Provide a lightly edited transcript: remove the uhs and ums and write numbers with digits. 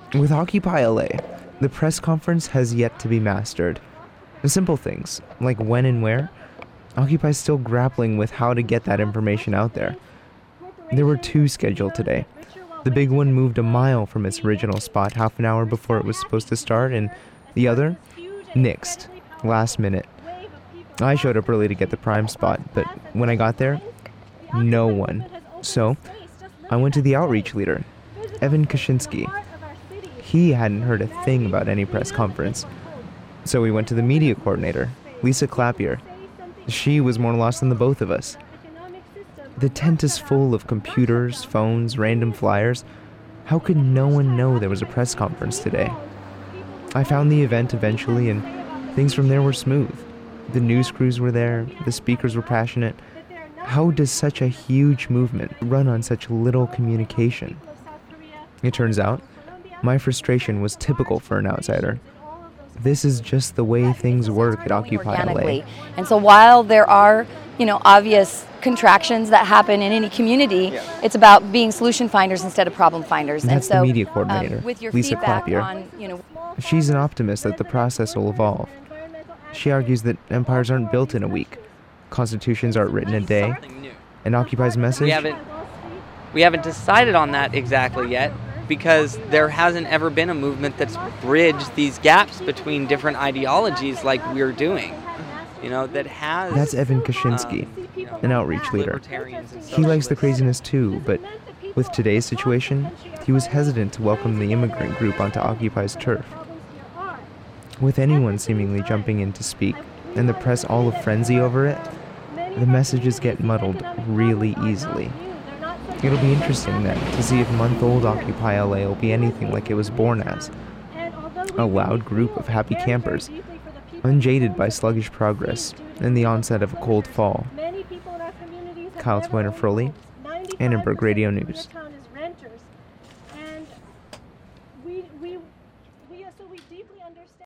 With Occupy LA, the press conference has yet to be mastered. The simple things, like when and where, Occupy is still grappling with how to get that information out there. There were 2 scheduled today. The big one moved a mile from its original spot half an hour before it was supposed to start, and the other nixed, last minute. I showed up early to get the prime spot, but when I got there, no one. So, I went to the outreach leader, Evan Kaczynski. He hadn't heard a thing about any press conference. So we went to the media coordinator, Lisa Clapier. She was more lost than the both of us. The tent is full of computers, phones, random flyers. How could no one know there was a press conference today? I found the event eventually, and things from there were smooth. The news crews were there, the speakers were passionate. How does such a huge movement run on such little communication? It turns out, my frustration was typical for an outsider. This is just the way things work at Occupy LA. And so while there are, obvious contractions that happen in any community, it's about being solution finders instead of problem finders. That's and so, the media coordinator, with your Lisa feedback Clapier. on, She's an optimist that the process will evolve. She argues that empires aren't built in a week, constitutions aren't written in a day, and Occupy's message? We haven't decided on that exactly yet, because there hasn't ever been a movement that's bridged these gaps between different ideologies like we're doing. That has... That's Evan Kaczynski, an outreach leader. He likes the craziness too, but with today's situation, he was hesitant to welcome the immigrant group onto Occupy's turf. With anyone seemingly jumping in to speak, and the press all a frenzy over it, the messages get muddled really easily. It'll be interesting then to see if month-old Occupy LA will be anything like it was born as. A loud group of happy campers, unjaded by sluggish progress and the onset of a cold fall. Kyle Twiner-Froley, Annenberg Radio News.